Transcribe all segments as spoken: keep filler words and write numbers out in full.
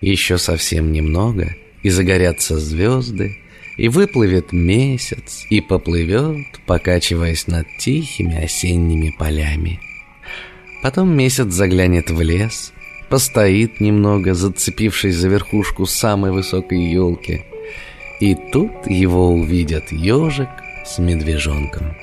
Еще совсем немного, и загорятся звезды, и выплывет месяц, и поплывет, покачиваясь над тихими осенними полями. Потом месяц заглянет в лес, постоит немного, зацепившись за верхушку самой высокой елки, и тут его увидят ежик с медвежонком.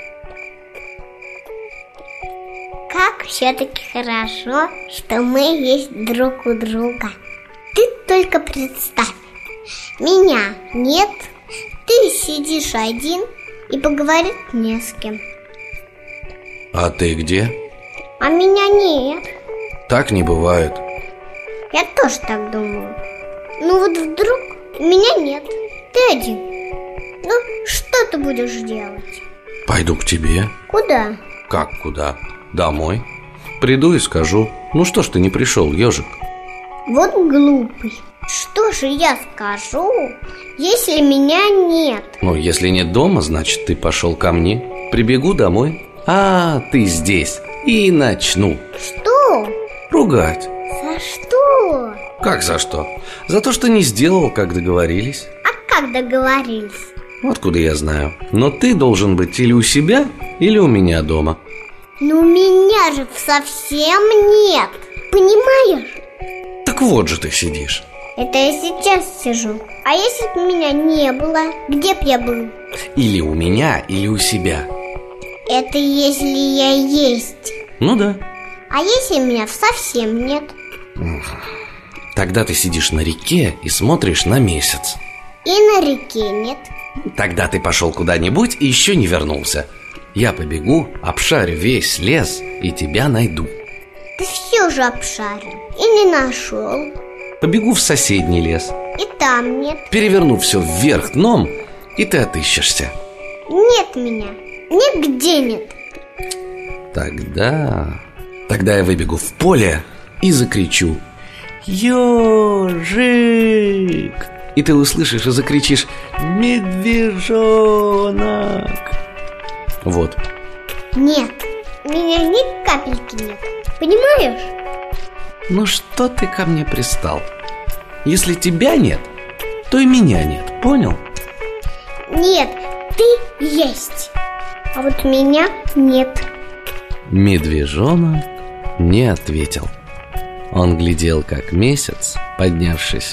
Как все-таки хорошо, что мы есть друг у друга. Ты только представь, меня нет, ты сидишь один и поговорить не с кем. А ты где? А меня нет. Так не бывает. Я тоже так думаю. Ну вот вдруг меня нет, ты один. Ну, что ты будешь делать? Пойду к тебе. Куда? Как куда? Домой. Приду и скажу: ну что ж ты не пришел, ежик? Вот глупый. Что же я скажу, если меня нет? Ну, если нет дома, значит, ты пошел ко мне. Прибегу домой. А, ты здесь. И начну. Что? Ругать. За что? Как за что? За то, что не сделал, как договорились. А как договорились? Откуда я знаю? Но ты должен быть или у себя, или у меня дома. Но меня же совсем нет. Понимаешь? Так вот же ты сидишь. Это я сейчас сижу. А если бы меня не было, где б я был? Или у меня, или у себя. Это если я есть. Ну да. А если меня совсем нет? Тогда ты сидишь на реке и смотришь на месяц. И на реке нет. Тогда ты пошел куда-нибудь и еще не вернулся. Я побегу, обшарю весь лес и тебя найду. Ты все же обшарил и не нашел. Побегу в соседний лес. И там нет. Переверну все вверх дном, и ты отыщешься. Нет меня. Нигде нет. Тогда... Тогда я выбегу в поле и закричу: ежик! И ты услышишь и закричишь: медвежонок! Вот. Нет, меня ни капельки нет. Понимаешь? Ну что ты ко мне пристал? Если тебя нет, то и меня нет, понял? Нет, ты есть. А вот меня нет. Медвежонок не ответил. Он глядел, как месяц, поднявшись